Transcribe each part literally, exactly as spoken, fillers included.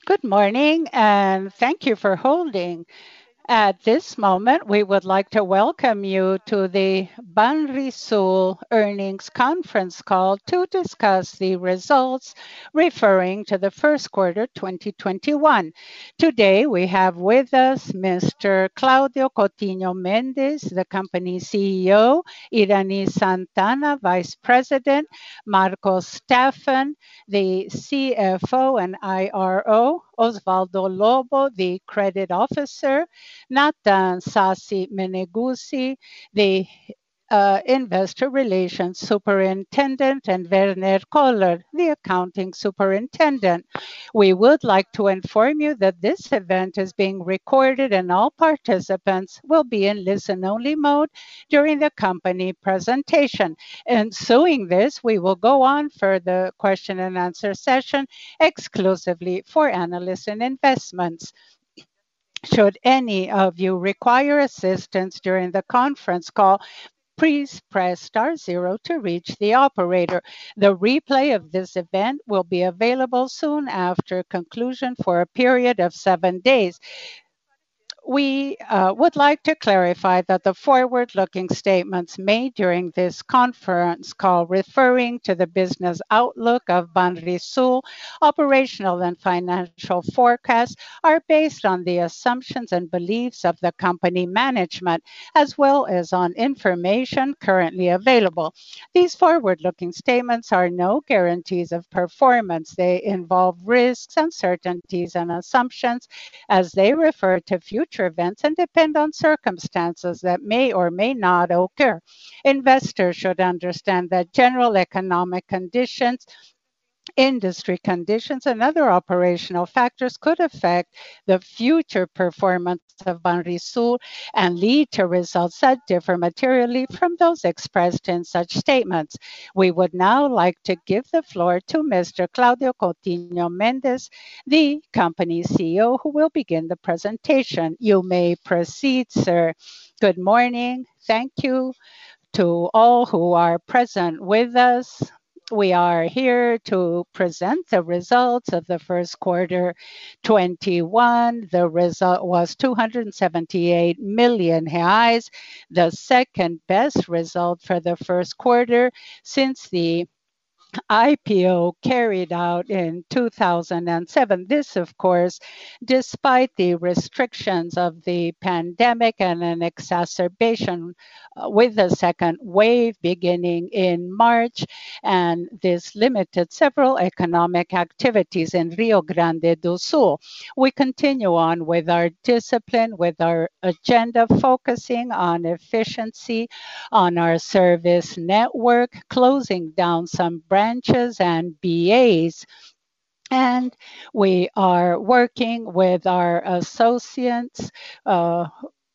Good morning, and thank you for holding. At this moment, we would like to welcome you to the Banrisul earnings conference call to discuss the results referring to the first quarter twenty twenty-one. Today, we have with us Mister Claudio Coutinho Mendes, the company's C E O, Irani Santana, Vice President, Marcos Staffen, the C F O and I R O, Osvaldo Lobo, the credit officer, Nathan Sasi Meneguzzi, the uh, Investor Relations Superintendent, and Werner Kohler, the Accounting Superintendent. We would like to inform you that this event is being recorded and all participants will be in listen-only mode during the company presentation. Ensuing this, we will go on for the question and answer session exclusively for analysts and investments. Should any of you require assistance during the conference call, please press star zero to reach the operator. The replay of this event will be available soon after conclusion for a period of seven days. We uh, would like to clarify that the forward-looking statements made during this conference call referring to the business outlook of Banrisul, operational and financial forecasts are based on the assumptions and beliefs of the company management, as well as on information currently available. These forward-looking statements are no guarantees of performance. They involve risks, uncertainties, and assumptions as they refer to future events and depend on circumstances that may or may not occur. Investors should understand that general economic conditions, industry conditions, and other operational factors could affect the future performance of Banrisul and lead to results that differ materially from those expressed in such statements. We would now like to give the floor to Mister Claudio Coutinho Mendes, the company's C E O, who will begin the presentation. You may proceed, sir. Good morning. Thank you to all who are present with us. We are here to present the results of the first quarter twenty-one. The result was two hundred seventy-eight million reais, the second best result for the first quarter since the I P O carried out in two thousand seven. This, of course, despite the restrictions of the pandemic and an exacerbation uh, with the second wave beginning in March, and this limited several economic activities in Rio Grande do Sul. We continue on with our discipline, with our agenda, focusing on efficiency, on our service network, closing down some branches and B As. And we are working with our associates uh,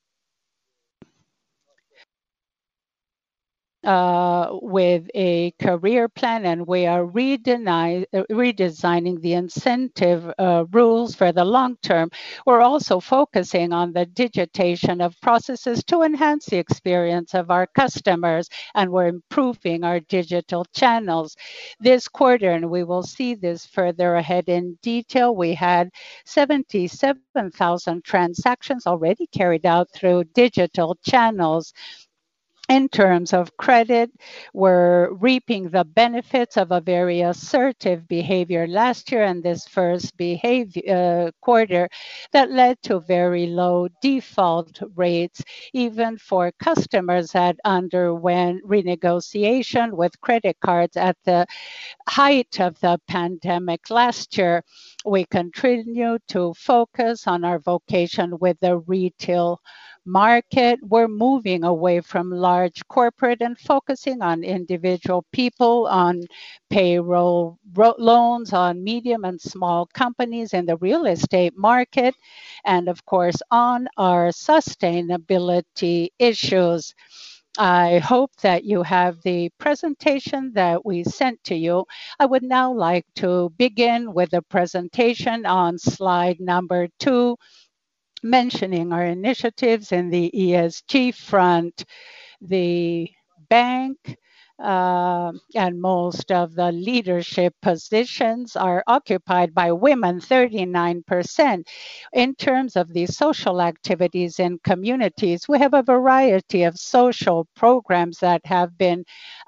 uh, with a career plan, and we are redeni- uh, redesigning the incentive uh, rules for the long term. We're also focusing on the digitization of processes to enhance the experience of our customers, and we're improving our digital channels. This quarter, and we will see this further ahead in detail, we had seventy-seven thousand transactions already carried out through digital channels. In terms of credit, we're reaping the benefits of a very assertive behavior last year and this first behavior uh, quarter that led to very low default rates, even for customers that underwent renegotiation with credit cards at the height of the pandemic last year. We continue to focus on our vocation with the retail market. We're moving away from large corporate and focusing on individual people, on payroll ro- loans, on medium and small companies in the real estate market, and of course on our sustainability issues. I hope that you have the presentation that we sent to you. I would now like to begin with the presentation on slide number two, mentioning our initiatives in the E S G front. The bank Um, and most of the leadership positions are occupied by women, thirty-nine percent. In terms of the social activities in communities, we have a variety of social programs that have been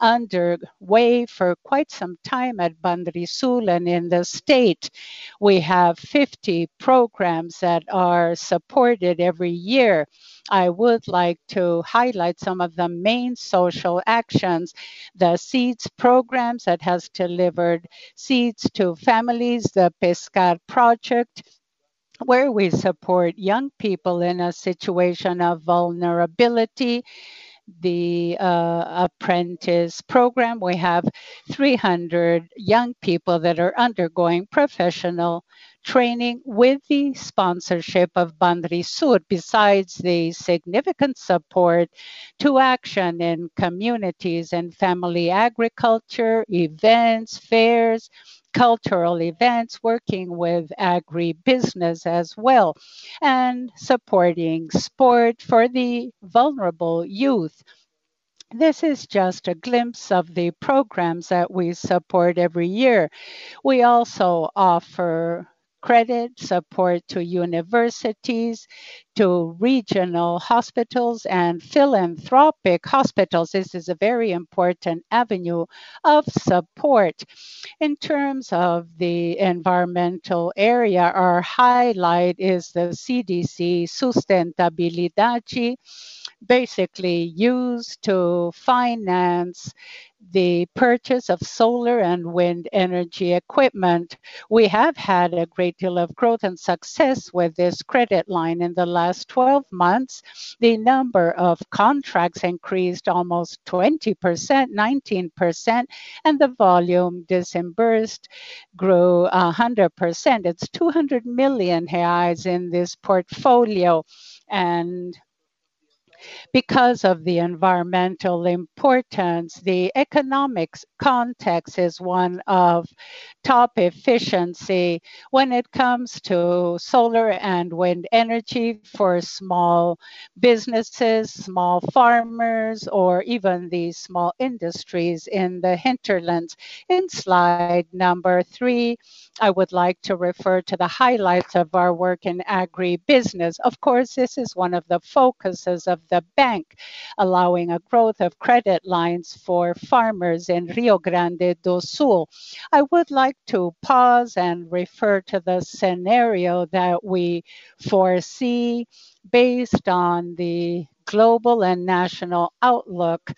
underway for quite some time at Banrisul and in the state. We have fifty programs that are supported every year. I would like to highlight some of the main social actions. The seeds programs that has delivered seeds to families, the Pescar project, where we support young people in a situation of vulnerability, the uh, apprentice program. We have three hundred young people that are undergoing professional training with the sponsorship of Banrisur, besides the significant support to action in communities and family agriculture, events, fairs, cultural events, working with agribusiness as well, and supporting sport for the vulnerable youth. This is just a glimpse of the programs that we support every year. We also offer credit support to universities, to regional hospitals, and philanthropic hospitals. This is a very important avenue of support. In terms of the environmental area, our highlight is the C D C Sustentabilidade, basically used to finance the purchase of solar and wind energy equipment. We have had a great deal of growth and success with this credit line in the last twelve months. The number of contracts increased almost twenty percent, nineteen percent, and the volume disbursed grew one hundred percent. It's two hundred million reais in this portfolio. And because of the environmental importance, the economics context is one of top efficiency when it comes to solar and wind energy for small businesses, small farmers, or even the small industries in the hinterlands. In slide number three, I would like to refer to the highlights of our work in agribusiness. Of course, this is one of the focuses of the bank, allowing a growth of credit lines for farmers in Rio Grande do Sul. I would like to pause and refer to the scenario that we foresee based on the global and national outlook.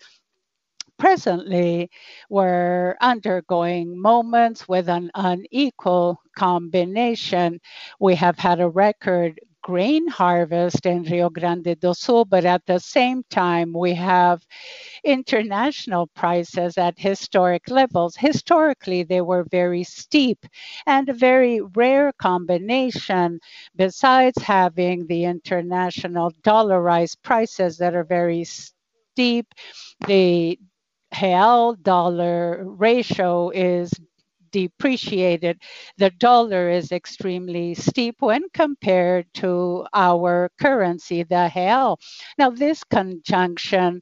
Presently, we're undergoing moments with an unequal combination. We have had a record grain harvest in Rio Grande do Sul, but at the same time, we have international prices at historic levels. Historically, they were very steep and a very rare combination, besides having the international dollarized prices that are very steep. The real dollar ratio is depreciated. The dollar is extremely steep when compared to our currency, the real. Now, this conjunction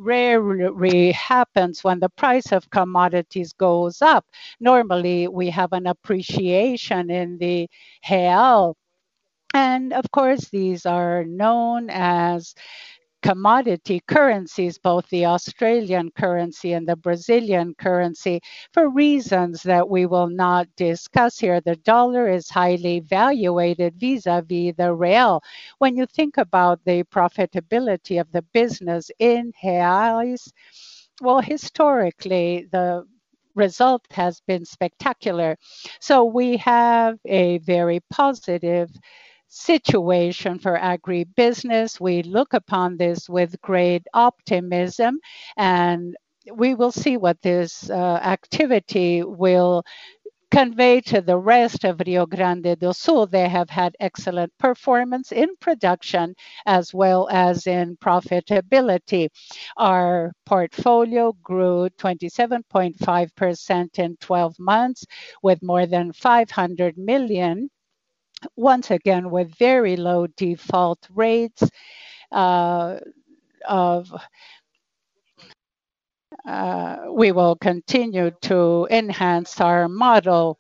rarely happens when the price of commodities goes up. Normally, we have an appreciation in the real. And of course, these are known as commodity currencies, both the Australian currency and the Brazilian currency, for reasons that we will not discuss here. The dollar is highly valuated vis-a-vis the real. When you think about the profitability of the business in reais, well, historically, the result has been spectacular. So we have a very positive situation for agribusiness. We look upon this with great optimism, and we will see what this uh, activity will convey to the rest of Rio Grande do Sul. They have had excellent performance in production as well as in profitability. Our portfolio grew twenty-seven point five percent in twelve months with more than five hundred million, once again with very low default rates uh, of uh, we will continue to enhance our model.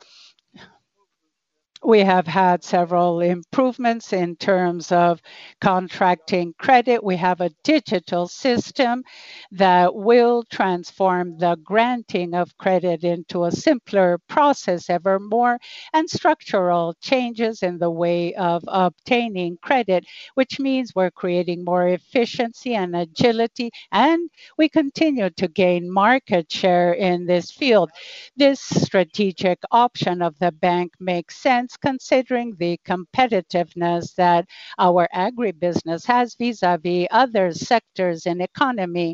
We have had several improvements in terms of contracting credit. We have a digital system that will transform the granting of credit into a simpler process ever more, and structural changes in the way of obtaining credit, which means we're creating more efficiency and agility, and we continue to gain market share in this field. This strategic option of the bank makes sense considering the competitiveness that our agribusiness has vis-à-vis other sectors in economy.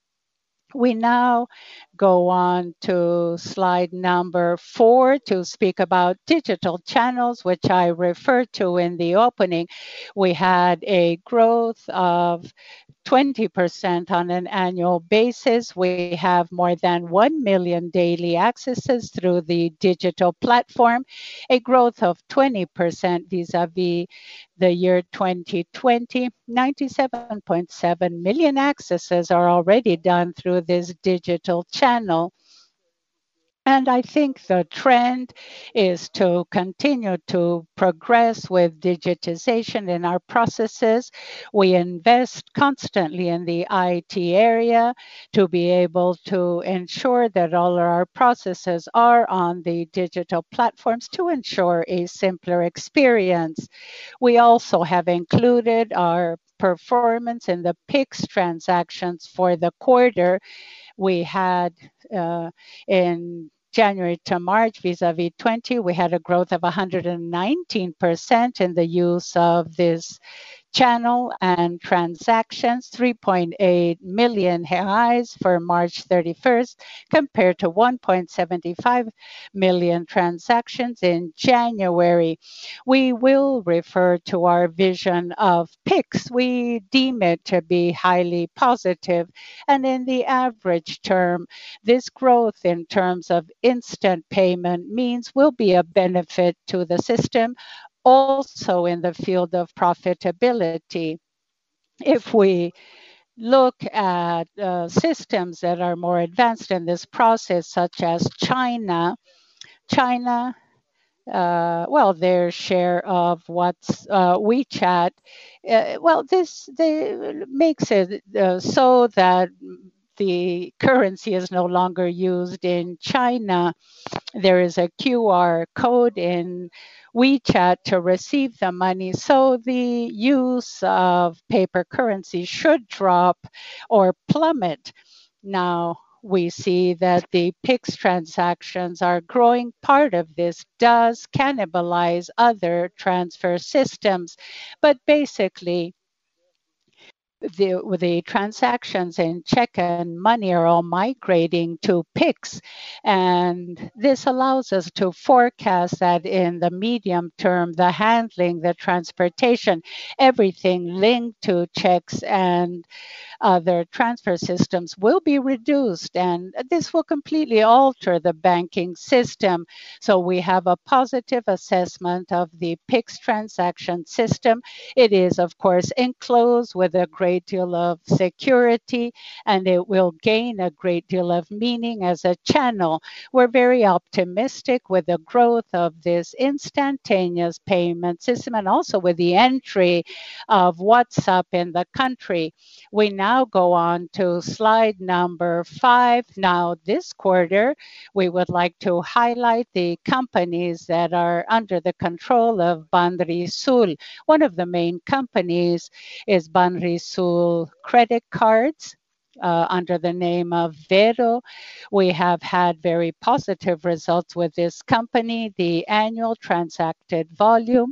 We now go on to slide number four to speak about digital channels, which I referred to in the opening. We had a growth of twenty percent on an annual basis. We have more than one million daily accesses through the digital platform, a growth of twenty percent vis-à-vis the year twenty twenty. ninety-seven point seven million accesses are already done through this digital channel. And I think the trend is to continue to progress with digitization in our processes. We invest constantly in the I T area to be able to ensure that all our processes are on the digital platforms to ensure a simpler experience. We also have included our performance in the Pix transactions for the quarter. We had uh, in January to March vis-à-vis twenty, we had a growth of one hundred nineteen percent in the use of this channel and transactions, three point eight million reais for March thirty-first, compared to one point seven five million transactions in January. We will refer to our vision of Pix. We deem it to be highly positive, and in the average term, this growth in terms of instant payment means will be a benefit to the system, also in the field of profitability. If we look at uh, systems that are more advanced in this process, such as China, China, uh, well, their share of what's uh, WeChat, uh, well, this they, makes it uh, so that the currency is no longer used in China. There is a Q R code in WeChat to receive the money. So the use of paper currency should drop or plummet. Now, we see that the Pix transactions are growing. Part of this does cannibalize other transfer systems, but basically, the, the transactions in check and money are all migrating to Pix. And this allows us to forecast that in the medium term, the handling, the transportation, everything linked to checks and other transfer systems will be reduced, and this will completely alter the banking system. So we have a positive assessment of the Pix transaction system. It is, of course, enclosed with a great deal of security, and it will gain a great deal of meaning as a channel. We're very optimistic with the growth of this instantaneous payment system, and also with the entry of WhatsApp in the country. We now go on to slide number five. Now, this quarter, we would like to highlight the companies that are under the control of Banrisul. One of the main companies is Banrisul Credit Cards. Uh, under the name of Vero. We have had very positive results with this company. The annual transacted volume,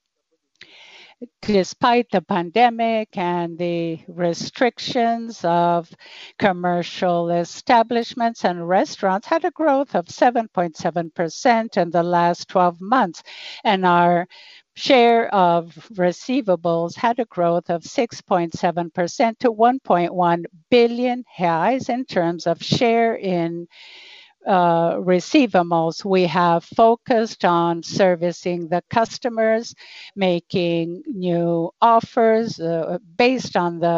despite the pandemic and the restrictions of commercial establishments and restaurants, had a growth of seven point seven percent in the last twelve months. And our share of receivables had a growth of six point seven percent to one point one billion reais in terms of share in uh, receivables. We have focused on servicing the customers, making new offers uh, based on the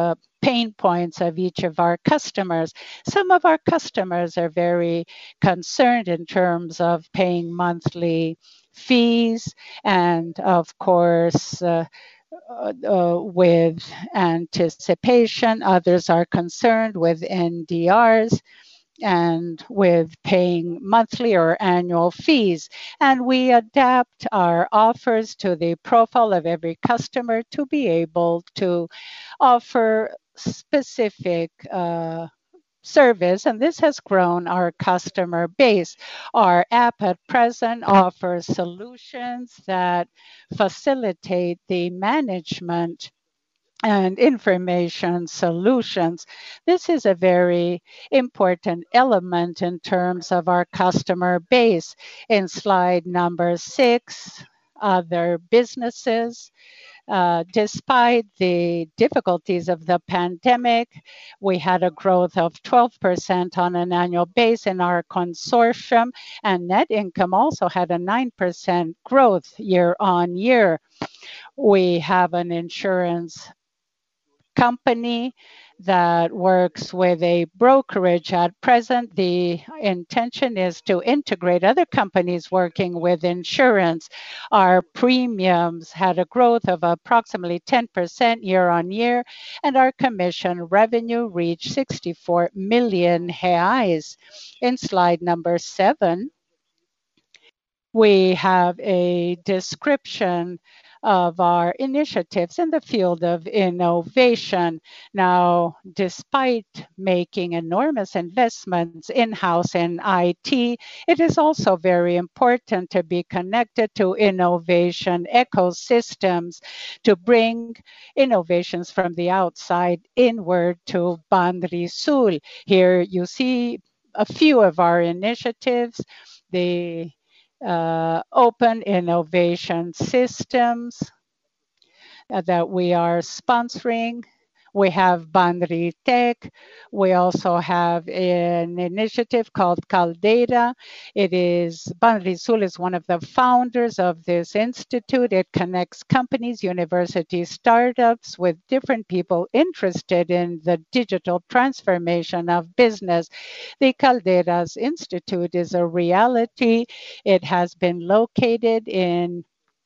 pain points of each of our customers. Some of our customers are very concerned in terms of paying monthly fees and, of course, uh, uh, uh, with anticipation. Others are concerned with N D Rs and with paying monthly or annual fees. And we adapt our offers to the profile of every customer to be able to offer specific uh, service, and this has grown our customer base. Our app at present offers solutions that facilitate the management and information solutions. This is a very important element in terms of our customer base. In slide number six, other businesses. Uh, despite the difficulties of the pandemic, we had a growth of twelve percent on an annual base in our consortium, and net income also had a nine percent growth year on year. We have an insurance company that works with a brokerage at present. The intention is to integrate other companies working with insurance. Our premiums had a growth of approximately ten percent year on year, and our commission revenue reached sixty-four million reais. In slide number seven, we have a description of our initiatives in the field of innovation. Now, despite making enormous investments in-house in I T, it is also very important to be connected to innovation ecosystems to bring innovations from the outside inward to Banrisul. Here you see a few of our initiatives. The uh, open innovation systems uh, that we are sponsoring. We have Banri Tech. We also have an initiative called Caldera. It is Banri Sul is one of the founders of this institute. It connects companies, universities, startups with different people interested in the digital transformation of business. The Calderas Institute is a reality. It has been located in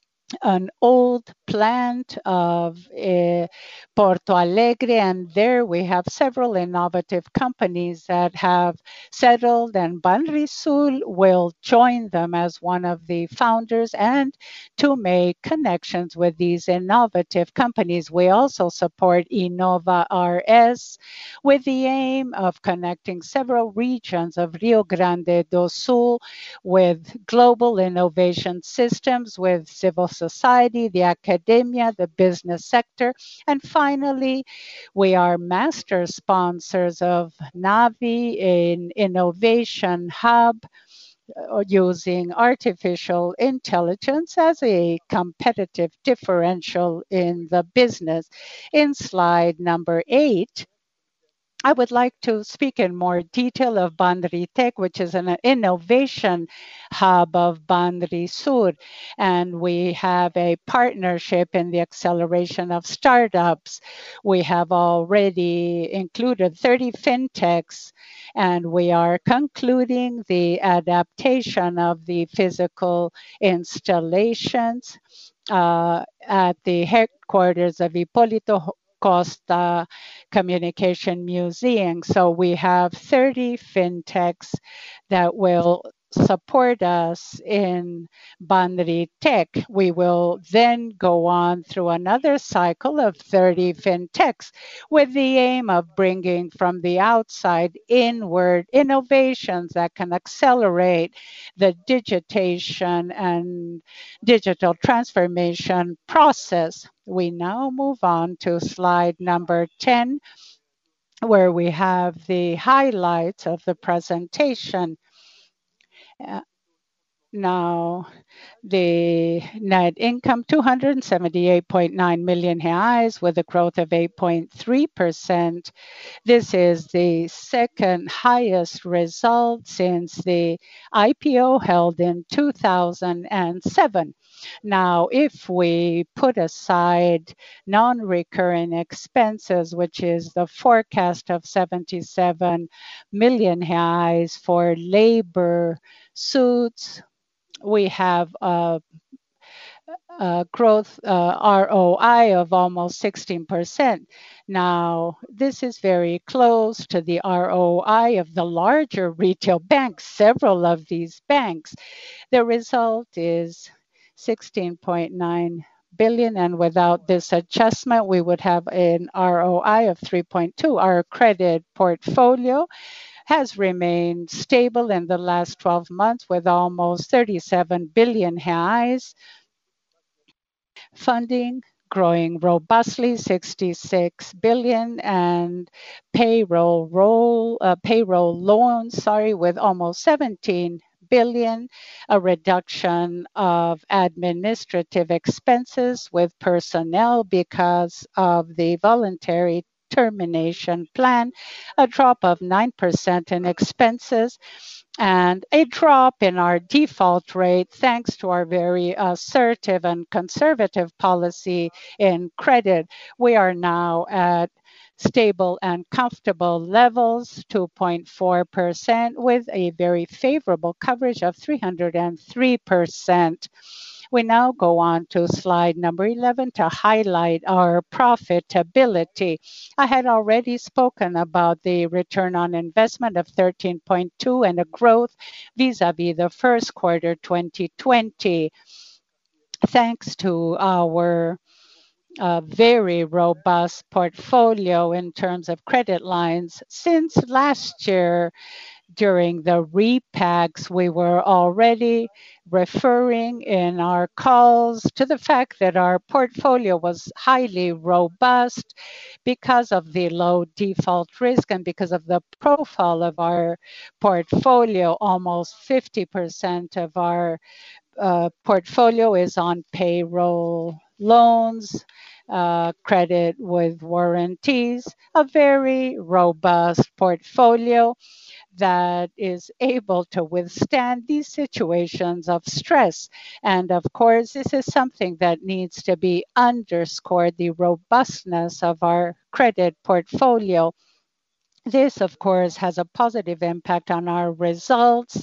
an old plant of uh, Porto Alegre, and there we have several innovative companies that have settled, and Banrisul will join them as one of the founders and to make connections with these innovative companies. We also support Innova R S with the aim of connecting several regions of Rio Grande do Sul with global innovation systems, with civil society, the academia, the business sector. And finally, we are master sponsors of Navi, an innovation hub uh, using artificial intelligence as a competitive differential in the business. In slide number eight, I would like to speak in more detail of Bandri Tech, which is an innovation hub of Bandri Sur. And we have a partnership in the acceleration of startups. We have already included thirty fintechs, and we are concluding the adaptation of the physical installations uh, at the headquarters of Hipólito Costa Communication Museum. So we have thirty fintechs that will support us in Banri Tech. We will then go on through another cycle of thirty fintechs with the aim of bringing from the outside inward innovations that can accelerate the digitization and digital transformation process. We now move on to slide number ten, where we have the highlights of the presentation. Uh, Now, the net income, two hundred seventy-eight point nine million reais with a growth of eight point three percent. This is the second highest result since the I P O held in two thousand seven. Now, if we put aside non-recurring expenses, which is the forecast of seventy-seven million reais for labor suits, we have a, a growth uh, R O I of almost sixteen percent. Now, this is very close to the R O I of the larger retail banks, several of these banks. The result is sixteen point nine billion, and without this adjustment, we would have an R O I of three point two. Our credit portfolio has remained stable in the last twelve months with almost thirty-seven billion reais. Funding growing robustly, sixty-six billion, and payroll roll, uh, payroll loans, sorry, with almost seventeen billion, a reduction of administrative expenses with personnel because of the voluntary termination plan, a drop of nine percent in expenses, and a drop in our default rate thanks to our very assertive and conservative policy in credit. We are now at stable and comfortable levels, two point four percent, with a very favorable coverage of three hundred three percent. We now go on to slide number eleven to highlight our profitability. I had already spoken about the return on investment of thirteen point two and a growth vis-à-vis the first quarter twenty twenty. Thanks to our uh, very robust portfolio in terms of credit lines. Since last year, during the repacks, we were already referring in our calls to the fact that our portfolio was highly robust because of the low default risk and because of the profile of our portfolio. Almost fifty percent of our uh, portfolio is on payroll loans, uh, credit with warranties, a very robust portfolio that is able to withstand these situations of stress. And of course, this is something that needs to be underscored, the robustness of our credit portfolio. This, of course, has a positive impact on our results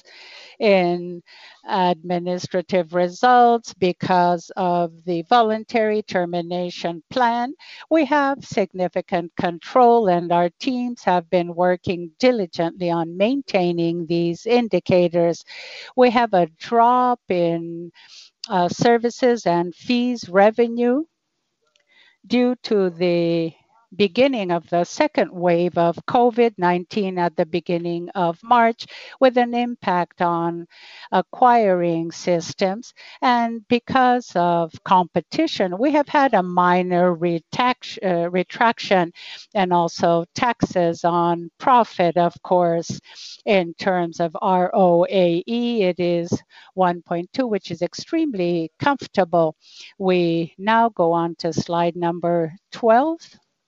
in administrative results because of the voluntary termination plan. We have significant control, and our teams have been working diligently on maintaining these indicators. We have a drop in uh, services and fees revenue due to the beginning of the second wave of COVID nineteen at the beginning of March, with an impact on acquiring systems. And because of competition, we have had a minor retax- uh, retraction and also taxes on profit, of course. In terms of R O A E, it is one point two, which is extremely comfortable. We now go on to slide number twelve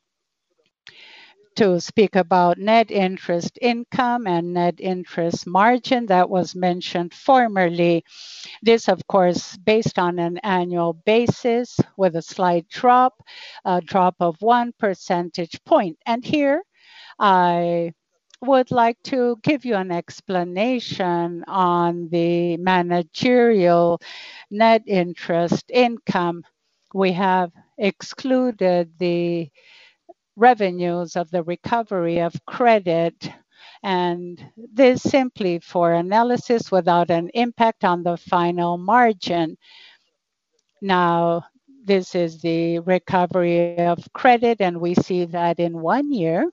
to speak about net interest income and net interest margin that was mentioned formerly. This, of course, based on an annual basis with a slight drop, a drop of one percentage point. And here I would like to give you an explanation on the managerial net interest income. We have excluded the revenues of the recovery of credit, and this simply for analysis without an impact on the final margin. Now, this is the recovery of credit, and we see that in one year,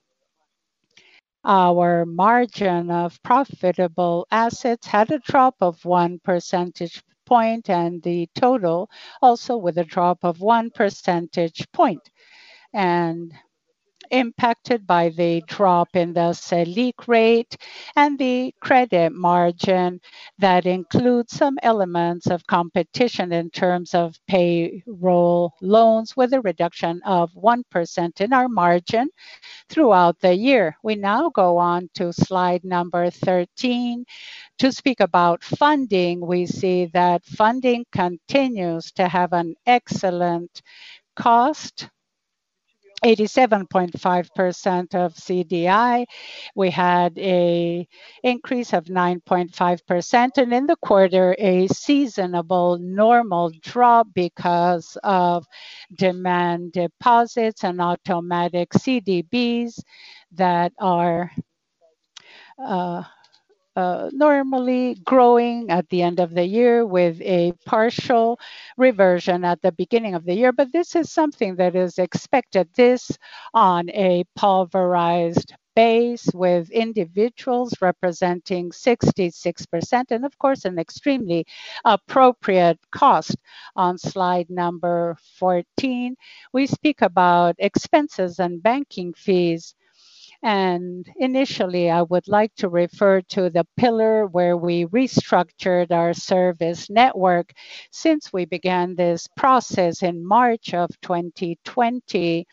our margin of profitable assets had a drop of one percentage point, and the total also with a drop of one percentage point. And impacted by the drop in the Selic rate and the credit margin that includes some elements of competition in terms of payroll loans with a reduction of one percent in our margin throughout the year. We now go on to slide number thirteen to speak about funding. We see that funding continues to have an excellent cost, eighty-seven point five percent of C D I. We had a increase of nine point five percent, and in the quarter, a seasonable normal drop because of demand deposits and automatic C D Bs that are uh, uh, normally growing at the end of the year with a partial reversion at the beginning of the year. But this is something that is expected. This on a pulverized base with individuals representing sixty-six percent and of course an extremely appropriate cost. On slide number fourteen, we speak about expenses and banking fees. And initially, I would like to refer to the pillar where we restructured our service network. Since we began this process in March of twenty twenty,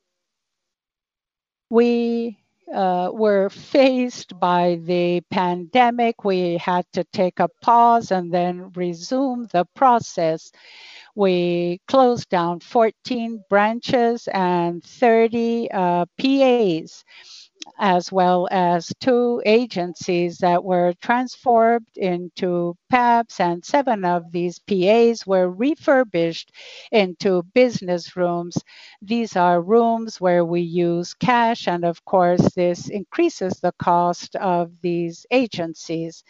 we uh, were faced by the pandemic. We had to take a pause and then resume the process. We closed down fourteen branches and thirty uh, P As, as well as two agencies that were transformed into P A Bs, and seven of these P As were refurbished into business rooms. These are rooms where we use cash, and of course, this increases the cost of these agencies.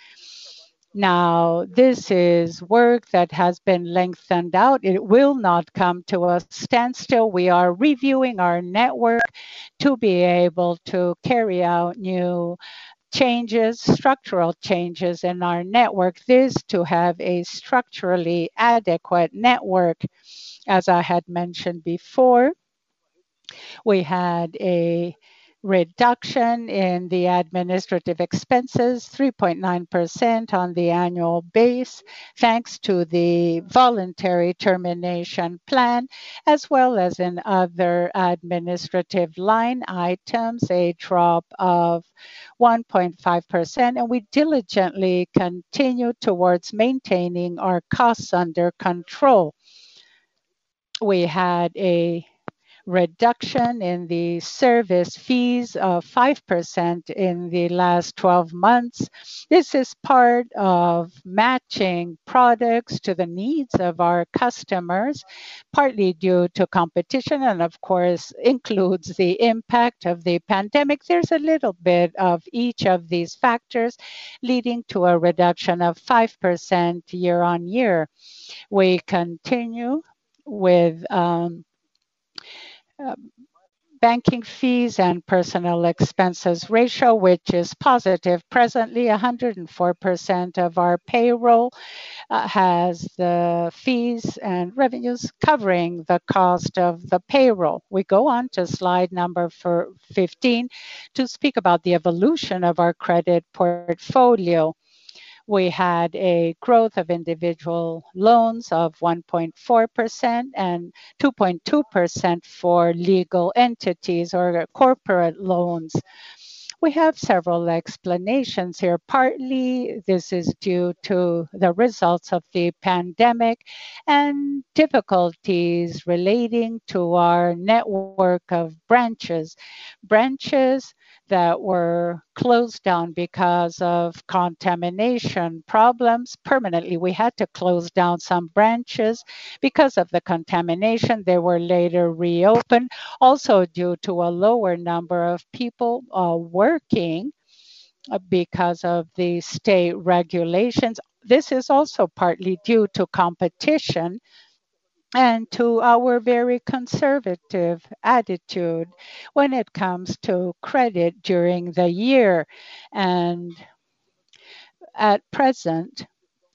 Now, this is work that has been lengthened out. It will not come to a standstill. We are reviewing our network to be able to carry out new changes, structural changes in our network. This to have a structurally adequate network. As I had mentioned before, we had a reduction in the administrative expenses, three point nine percent on the annual base, thanks to the voluntary termination plan, as well as in other administrative line items, a drop of one point five percent. And we diligently continue towards maintaining our costs under control. We had a reduction in the service fees of five percent in the last twelve months. This is part of matching products to the needs of our customers, partly due to competition, and of course includes the impact of the pandemic. There's a little bit of each of these factors leading to a reduction of five percent year on year. We continue with um, uh, banking fees and personal expenses ratio, which is positive. Presently, one hundred four percent of our payroll uh, has the fees and revenues covering the cost of the payroll. We go on to slide number for fifteen to speak about the evolution of our credit portfolio. We had a growth of individual loans of one point four percent and two point two percent for legal entities or corporate loans. We have several explanations here. Partly, this is due to the results of the pandemic and difficulties relating to our network of branches. Branches that were closed down because of contamination problems permanently. We had to close down some branches because of the contamination. They were later reopened, also due to a lower number of people uh, working uh, because of the state regulations. This is also partly due to competition and to our very conservative attitude when it comes to credit during the year. And at present,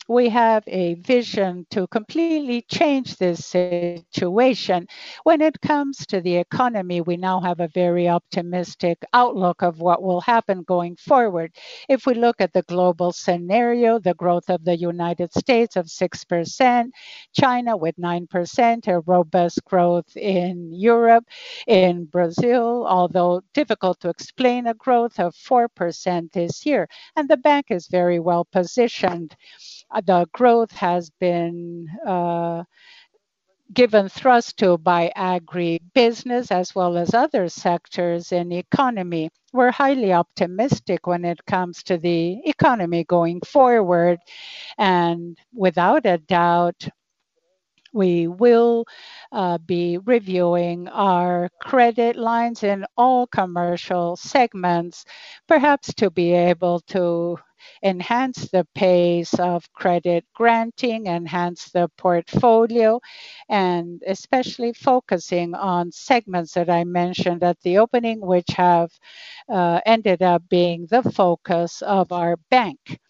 we have a vision to completely change this situation. When it comes to the economy, we now have a very optimistic outlook of what will happen going forward. If we look at the global scenario, the growth of the United States of six percent, China with nine percent, a robust growth in Europe, in Brazil, although difficult to explain, a growth of four percent this year. And the bank is very well positioned. Uh, The growth has been uh, given thrust to by agribusiness as well as other sectors in economy. We're highly optimistic when it comes to the economy going forward, and without a doubt, we will uh, be reviewing our credit lines in all commercial segments, perhaps to be able to enhance the pace of credit granting, enhance the portfolio, and especially focusing on segments that I mentioned at the opening, which have uh, ended up being the focus of our bank.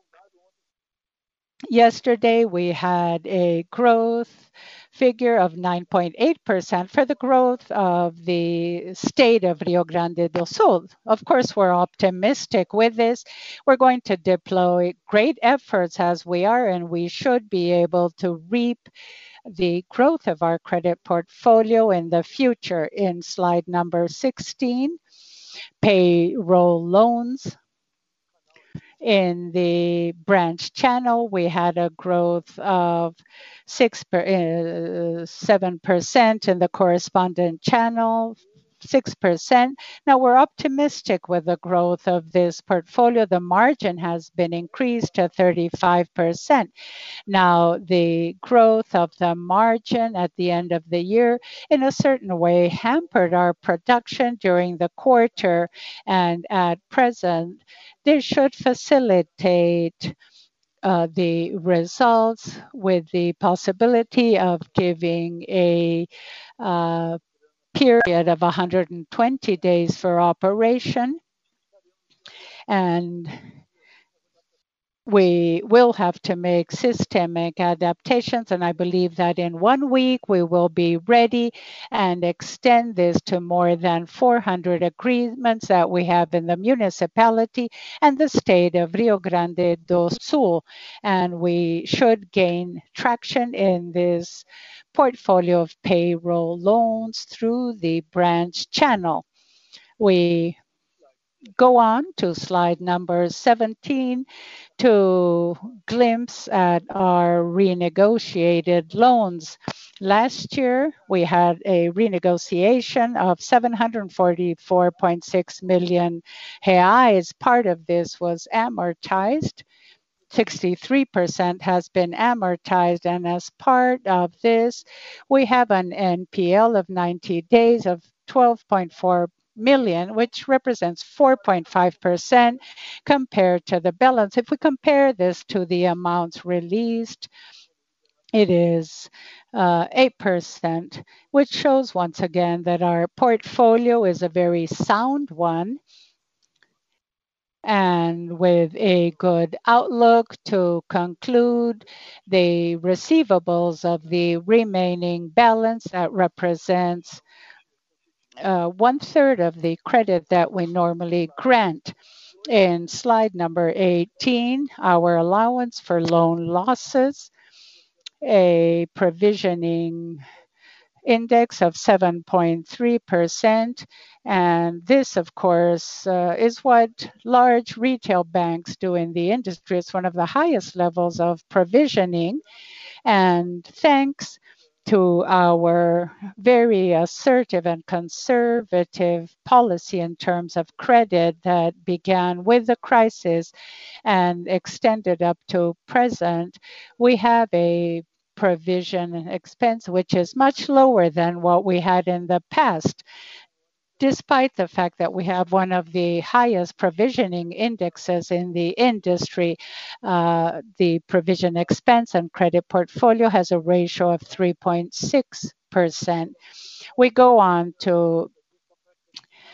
Yesterday, we had a growth figure of nine point eight percent for the growth of the state of Rio Grande do Sul. Of course, we're optimistic with this. We're going to deploy great efforts as we are, and we should be able to reap the growth of our credit portfolio in the future. In slide number sixteen, payroll loans. In the branch channel, we had a growth of six per, uh, seven percent in the correspondent channel, six percent. Now we're optimistic with the growth of this portfolio. The margin has been increased to thirty-five percent. Now, the growth of the margin at the end of the year, in a certain way, hampered our production during the quarter, and at present, this should facilitate uh, the results with the possibility of giving a uh, period of one hundred twenty days for operation. And we will have to make systemic adaptations, and I believe that in one week we will be ready and extend this to more than four hundred agreements that we have in the municipality and the state of Rio Grande do Sul. And we should gain traction in this portfolio of payroll loans through the branch channel. We go on to slide number seventeen to glimpse at our renegotiated loans. Last year, we had a renegotiation of seven hundred forty-four point six million reais. Part of this was amortized. sixty-three percent has been amortized, and as part of this, we have an N P L of ninety days of twelve point four million, which represents four point five percent compared to the balance. If we compare this to the amounts released, it is uh, eight percent, which shows once again that our portfolio is a very sound one and with a good outlook. To conclude, the receivables of the remaining balance that represents uh, one third of the credit that we normally grant. In slide number eighteen, our allowance for loan losses, a provisioning index of seven point three percent. And this, of course, uh, is what large retail banks do in the industry. It's one of the highest levels of provisioning. And thanks to our very assertive and conservative policy in terms of credit that began with the crisis and extended up to present, we have a provision expense which is much lower than what we had in the past, despite the fact that we have one of the highest provisioning indexes in the industry. Uh, the provision expense and credit portfolio has a ratio of three point six percent. We go on to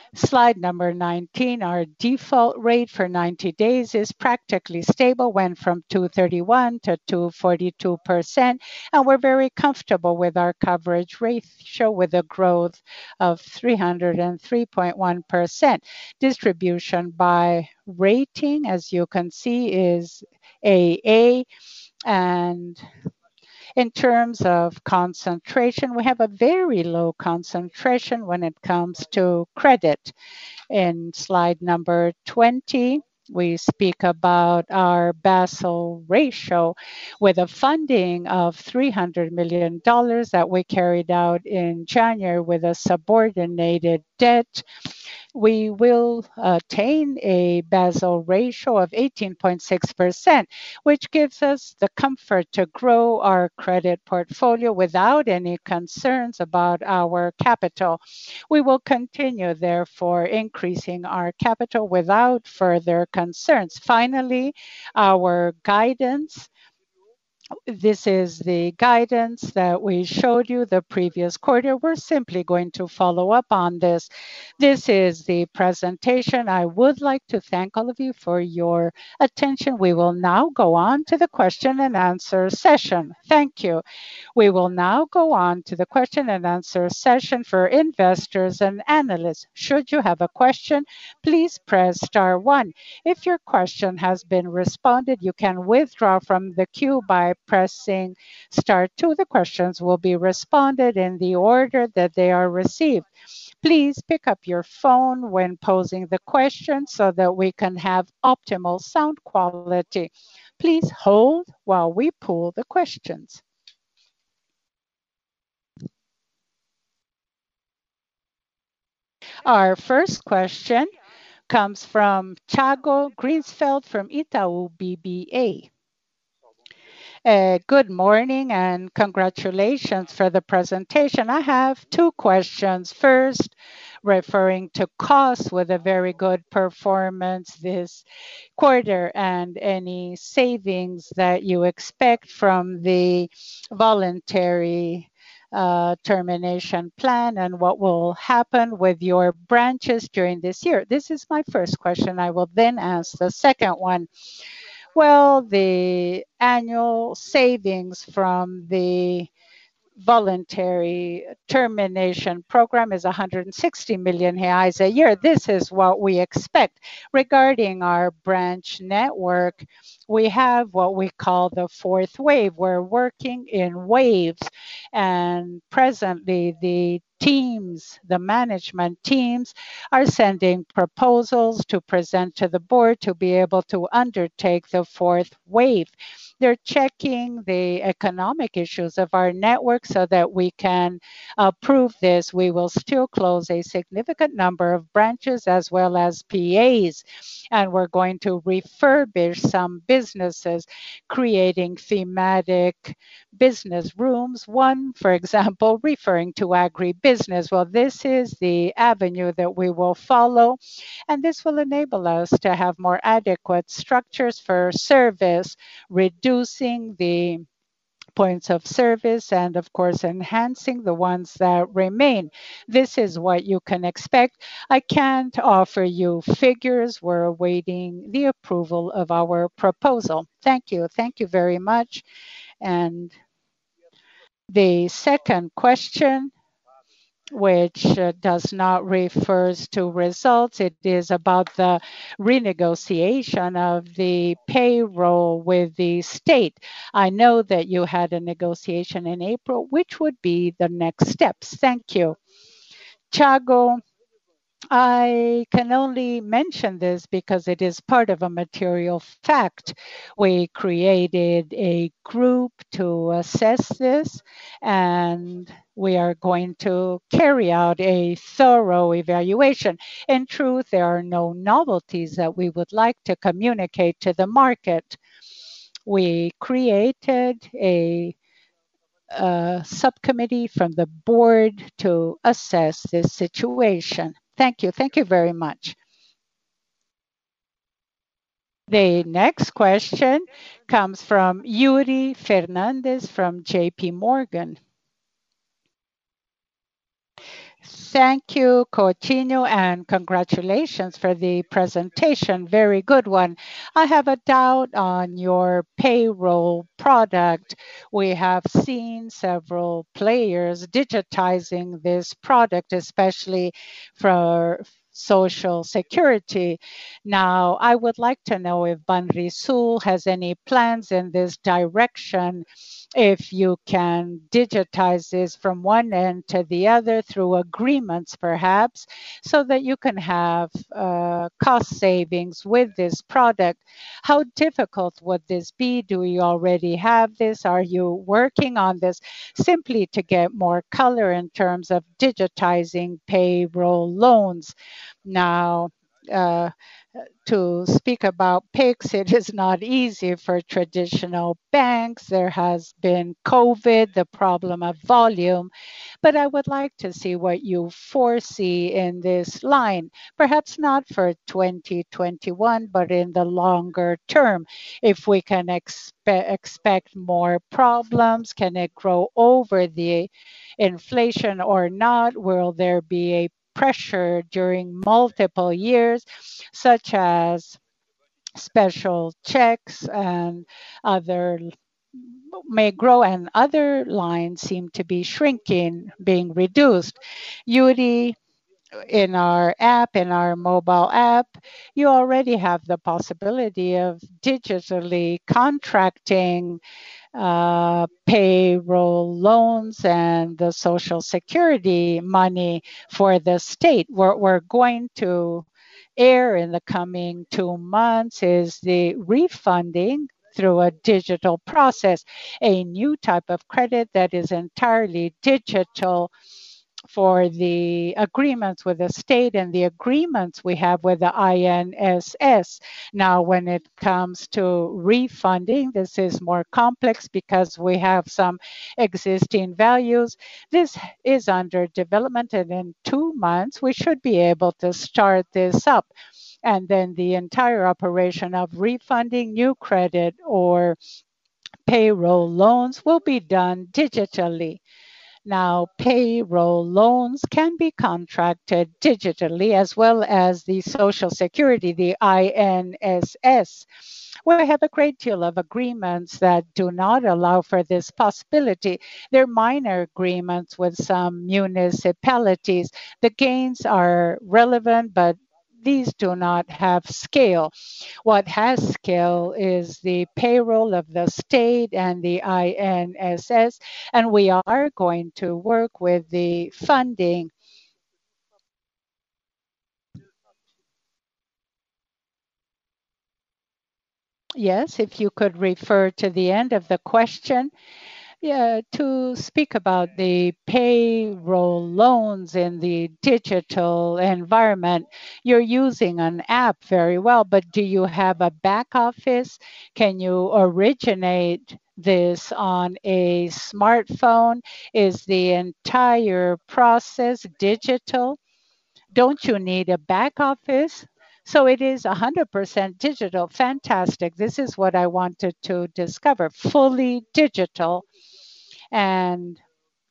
Slide number nineteen, our default rate for ninety days is practically stable, went from two hundred thirty-one to two hundred forty-two percent, and we're very comfortable with our coverage ratio with a growth of three hundred three point one percent. Distribution by rating, as you can see, is A A, and in terms of concentration, we have a very low concentration when it comes to credit. In slide number twenty, we speak about our Basel ratio with a funding of three hundred million dollars that we carried out in January with a subordinated debt. We will attain a Basel ratio of eighteen point six percent, which gives us the comfort to grow our credit portfolio without any concerns about our capital. We will continue, therefore, increasing our capital without further concerns. Finally, our guidance. This is the guidance that we showed you the previous quarter. We're simply going to follow up on this. This is the presentation. I would like to thank all of you for your attention. We will now go on to the question and answer session. Thank you. We will now go on to the question and answer session for investors and analysts. Should you have a question, please press star one. If your question has been responded, you can withdraw from the queue by pressing star two. The questions will be responded in the order that they are received. Please pick up your phone when posing the question so that we can have optimal sound quality. Please hold while we pull the questions. Our first question comes from Thiago Greensfeld from Itaú B B A. Uh, good morning and congratulations for the presentation. I have two questions. First, referring to costs with a very good performance this quarter and any savings that you expect from the voluntary uh, termination plan and what will happen with your branches during this year. This is my first question. I will then ask the second one. Well, the annual savings from the voluntary termination program is one hundred sixty million reais a year. This is what we expect. Regarding our branch network, we have what we call the fourth wave. We're working in waves, and presently the teams, the management teams, are sending proposals to present to the board to be able to undertake the fourth wave. They're checking the economic issues of our network so that we can approve this. We will still close a significant number of branches as well as P As, and we're going to refurbish some businesses, creating thematic business rooms. One, for example, referring to agribusiness. Well, this is the avenue that we will follow, and this will enable us to have more adequate structures for service, reducing the points of service and of course enhancing the ones that remain. This is what you can expect. I can't offer you figures. We're awaiting the approval of our proposal. Thank you. Thank you very much. And the second question, which uh, does not refers to results. It is about the renegotiation of the payroll with the state. I know that you had a negotiation in April. Which would be the next steps? Thank you. Thiago, I can only mention this because it is part of a material fact. We created a group to assess this, and we are going to carry out a thorough evaluation. In truth, there are no novelties that we would like to communicate to the market. We created a a subcommittee from the board to assess this situation. Thank you. Thank you very much. The next question comes from Yuri Fernandes from J P Morgan. Thank you, Coutinho, and congratulations for the presentation. Very good one. I have a doubt on your payroll product. We have seen several players digitizing this product, especially for social security. Now, I would like to know if Banrisul has any plans in this direction, if you can digitize this from one end to the other through agreements, perhaps, so that you can have uh, cost savings with this product. How difficult would this be? Do you already have this? Are you working on this? Simply to get more color in terms of digitizing payroll loans. Now, uh, to speak about Pix, it is not easy for traditional banks. There has been COVID, the problem of volume, but I would like to see what you foresee in this line. Perhaps not for twenty twenty-one, but in the longer term. If we can expe- expect more problems, can it grow over the inflation or not? Will there be a pressure during multiple years, such as special checks and other may grow and other lines seem to be shrinking, being reduced. Yuri, in our app, in our mobile app, you already have the possibility of digitally contracting uh, payroll loans and the social security money for the state. What we're going to air in the coming two months is the refunding through a digital process, a new type of credit that is entirely digital for the agreements with the state and the agreements we have with the I N S S. Now, when it comes to refunding, this is more complex because we have some existing values. This is under development, and in two months, we should be able to start this up. And then the entire operation of refunding new credit or payroll loans will be done digitally. Now, payroll loans can be contracted digitally as well as the Social Security, the I N S S. We have a great deal of agreements that do not allow for this possibility. They're minor agreements with some municipalities. The gains are relevant, but these do not have scale. What has scale is the payroll of the state and the I N S S, and we are going to work with the funding. Yes, if you could refer to the end of the question. Yeah, to speak about the payroll loans in the digital environment, you're using an app very well, but do you have a back office? Can you originate this on a smartphone? Is the entire process digital? Don't you need a back office? So it is one hundred percent digital. Fantastic. This is what I wanted to discover. Fully digital, and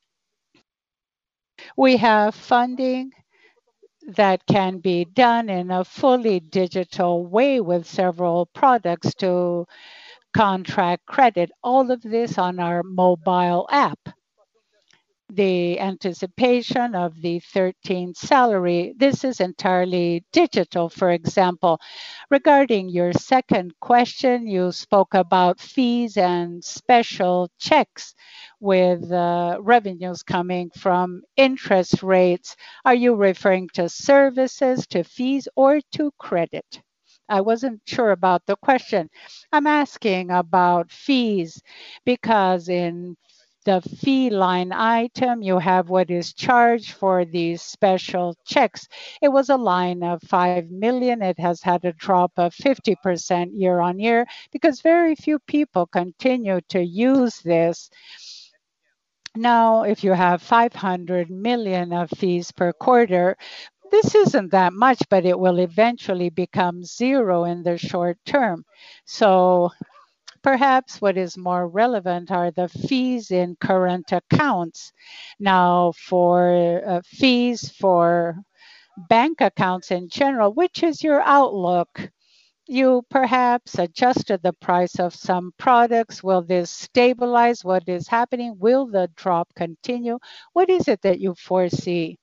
we have funding that can be done in a fully digital way with several products to contract credit. All of this on our mobile app. The anticipation of the thirteenth salary. This is entirely digital, for example. Regarding your second question, you spoke about fees and special checks with uh, revenues coming from interest rates. Are you referring to services, to fees, or to credit? I wasn't sure about the question. I'm asking about fees because in the fee line item, you have what is charged for these special checks. It was a line of five million. It has had a drop of fifty percent year on year because very few people continue to use this. Now, if you have five hundred million of fees per quarter, this isn't that much, but it will eventually become zero in the short term. So Perhaps what is more relevant are the fees in current accounts. Now, for uh, fees for bank accounts in general, which is your outlook? You perhaps adjusted the price of some products. Will this stabilize? What is happening? Will the drop continue? What is it that you foresee?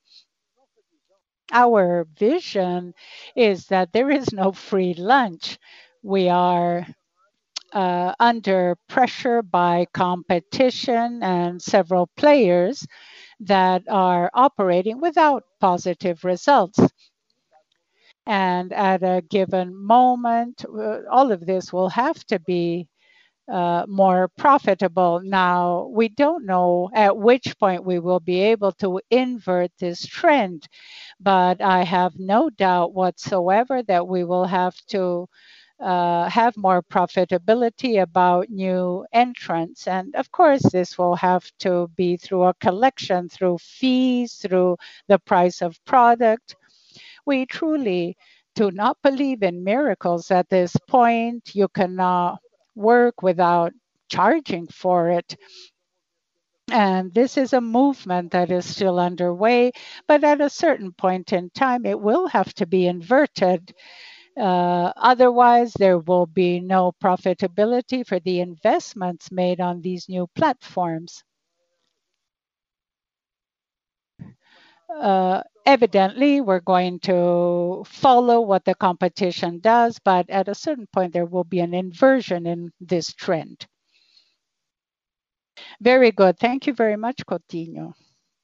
Our vision is that there is no free lunch. We are uh, under pressure by competition and several players that are operating without positive results. And at a given moment, uh, all of this will have to be uh, more profitable. Now, we don't know at which point we will be able to invert this trend, but I have no doubt whatsoever that we will have to uh, have more profitability about new entrants. And of course, this will have to be through a collection, through fees, through the price of product. We truly do not believe in miracles at this point. You cannot work without charging for it. And this is a movement that is still underway, but at a certain point in time, it will have to be inverted. Uh, otherwise, there will be no profitability for the investments made on these new platforms. Uh, evidently, we're going to follow what the competition does, but at a certain point, there will be an inversion in this trend. Very good. Thank you very much, Coutinho.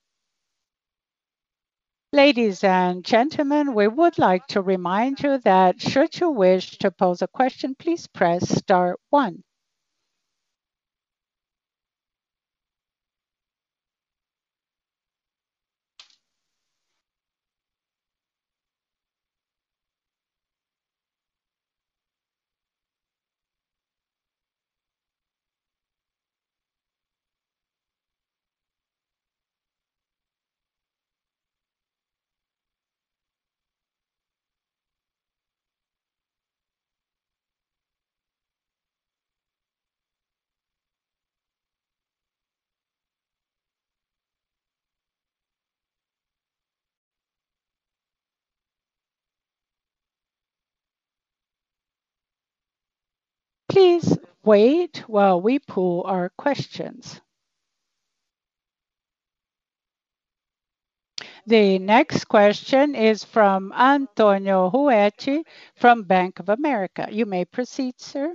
Ladies and gentlemen, we would like to remind you that should you wish to pose a question, please press star one. Please wait while we pull our questions. The next question is from Antonio Huechi from Bank of America. You may proceed, sir.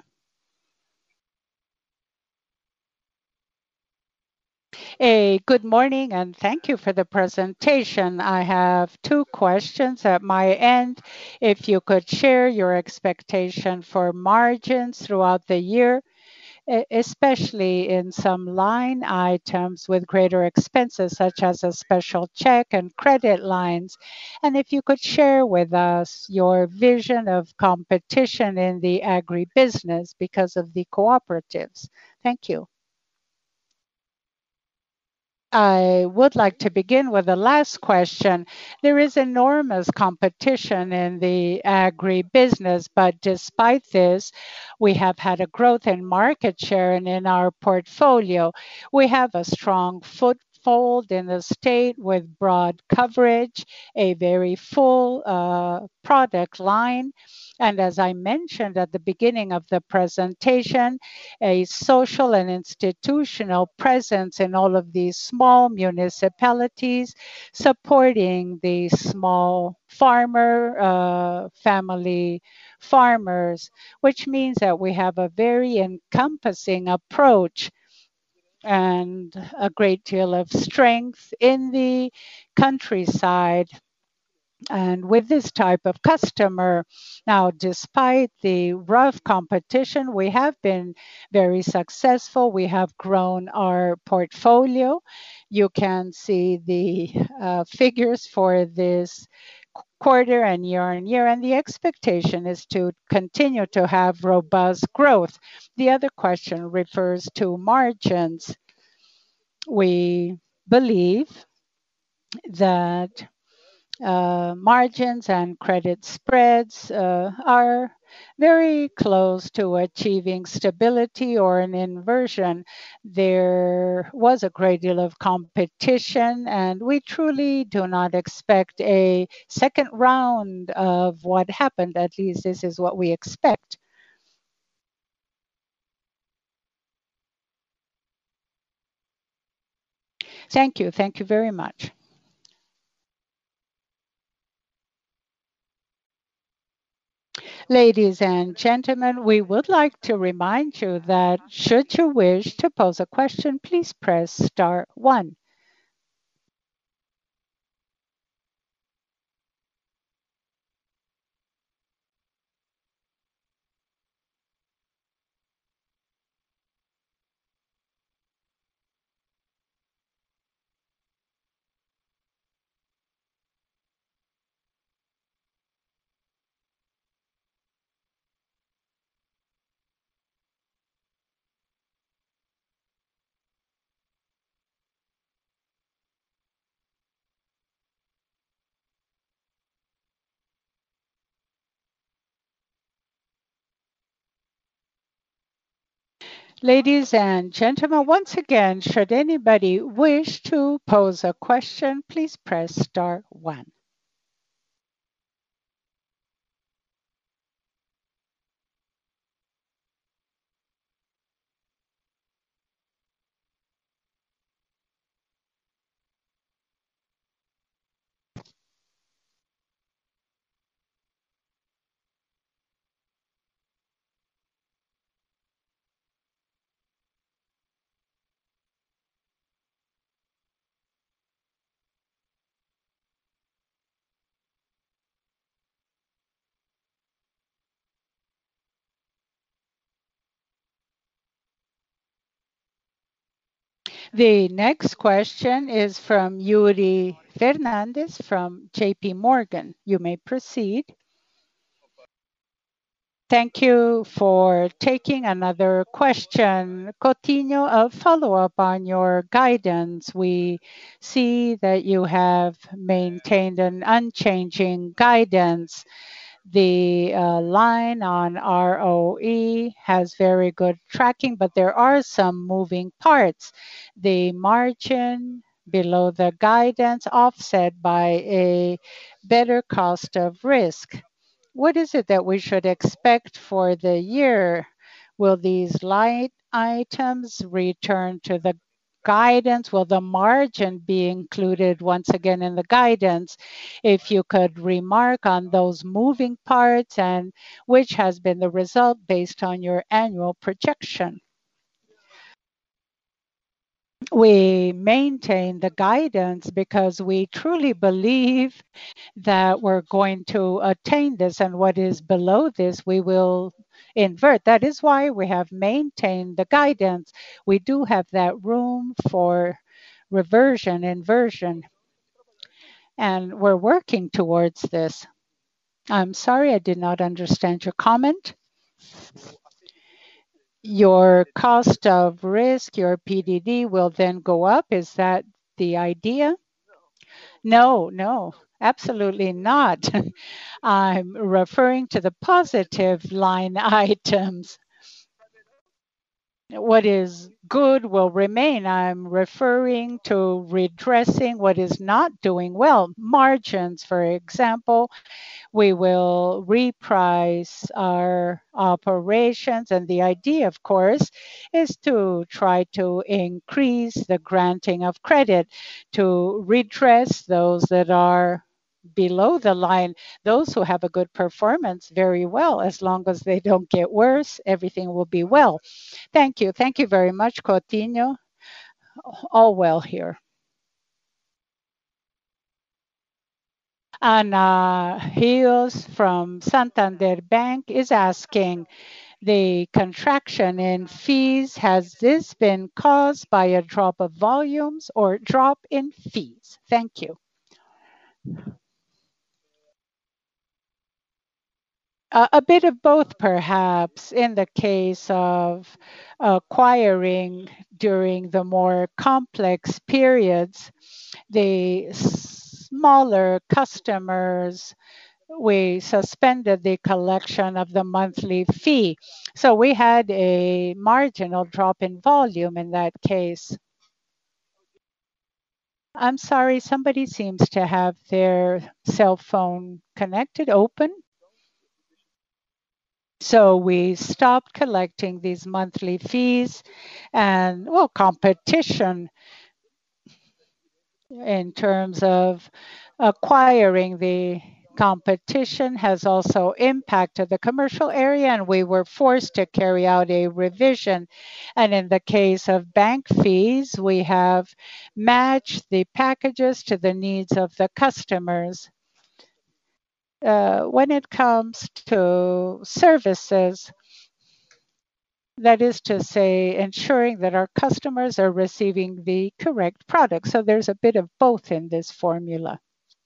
A good morning and thank you for the presentation. I have two questions at my end. If you could share your expectation for margins throughout the year, e- especially in some line items with greater expenses, such as a special check and credit lines. And if you could share with us your vision of competition in the agribusiness because of the cooperatives. Thank you. I would like to begin with the last question. There is enormous competition in the agribusiness, but despite this, we have had a growth in market share and in our portfolio. We have a strong foothold in the state with broad coverage, a very full uh, product line. And as I mentioned at the beginning of the presentation, a social and institutional presence in all of these small municipalities, supporting the small farmer, uh, family farmers, which means that we have a very encompassing approach and a great deal of strength in the countryside and with this type of customer. Now, despite the rough competition, we have been very successful. We have grown our portfolio. You can see the uh, figures for this quarter and year on year, and the expectation is to continue to have robust growth. The other question refers to margins. We believe that uh, margins and credit spreads uh, are very close to achieving stability or an inversion. There was a great deal of competition, and we truly do not expect a second round of what happened. At least, this is what we expect. Thank you. Thank you very much. Ladies and gentlemen, we would like to remind you that should you wish to pose a question, please press star one. Ladies and gentlemen, once again, should anybody wish to pose a question, please press star one. The next question is from Yuri Fernandez from J P Morgan. You may proceed. Thank you for taking another question. Coutinho, a follow-up on your guidance. We see that you have maintained an unchanging guidance. The uh, line on R O E has very good tracking, but there are some moving parts. The margin below the guidance offset by a better cost of risk. What is it that we should expect for the year? Will these light items return to the guidance? Will the margin be included once again in the guidance? If you could remark on those moving parts and which has been the result based on your annual projection. We maintain the guidance because we truly believe that we're going to attain this, and what is below this, we will invert. That is why we have maintained the guidance. We do have that room for reversion, inversion, and we're working towards this. I'm sorry, I did not understand your comment. Your cost of risk, your P D D will then go up. Is that the idea? No, no, absolutely not. I'm referring to the positive line items. What is good will remain. I'm referring to redressing what is not doing well. Margins, for example, we will reprice our operations. And the idea, of course, is to try to increase the granting of credit to redress those that are below the line, those who have a good performance very well. As long as they don't get worse, everything will be well. Thank you. Thank you very much, Coutinho. All well here. Ana Rios from Santander Bank is asking, the contraction in fees, has this been caused by a drop of volumes or drop in fees? Thank you. A a bit of both, perhaps, in the case of acquiring during the more complex periods, the smaller customers, we suspended the collection of the monthly fee. So we had a marginal drop in volume in that case. I'm sorry, somebody seems to have their cell phone connected, open. So we stopped collecting these monthly fees and, well, competition in terms of acquiring the competition has also impacted the commercial area, and we were forced to carry out a revision. And in the case of bank fees, we have matched the packages to the needs of the customers. Uh, when it comes to services, that is to say, ensuring that our customers are receiving the correct product. So there's a bit of both in this formula.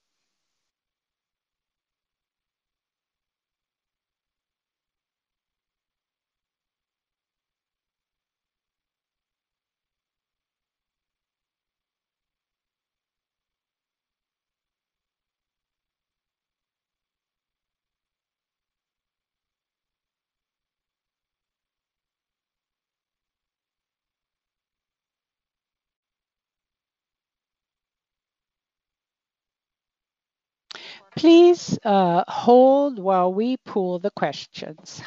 Please uh, hold while we pool the questions.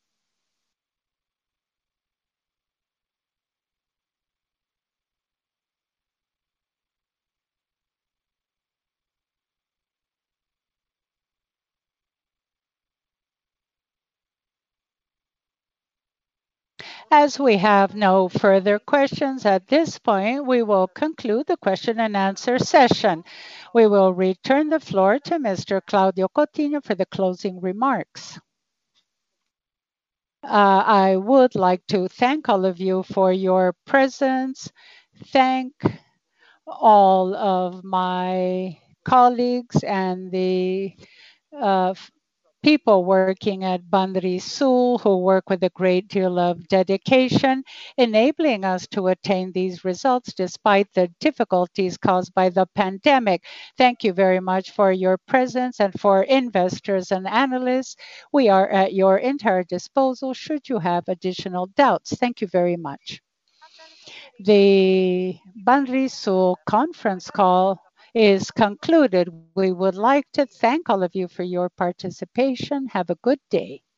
As we have no further questions at this point, we will conclude the question and answer session. We will return the floor to Mister Claudio Coutinho for the closing remarks. Uh, I would like to thank all of you for your presence. Thank all of my colleagues and the uh, people working at Banrisul who work with a great deal of dedication, enabling us to attain these results despite the difficulties caused by the pandemic. Thank you very much for your presence, and for investors and analysts, we are at your entire disposal should you have additional doubts. Thank you very much. The Banrisul conference call is concluded. We would like to thank all of you for your participation. Have a good day.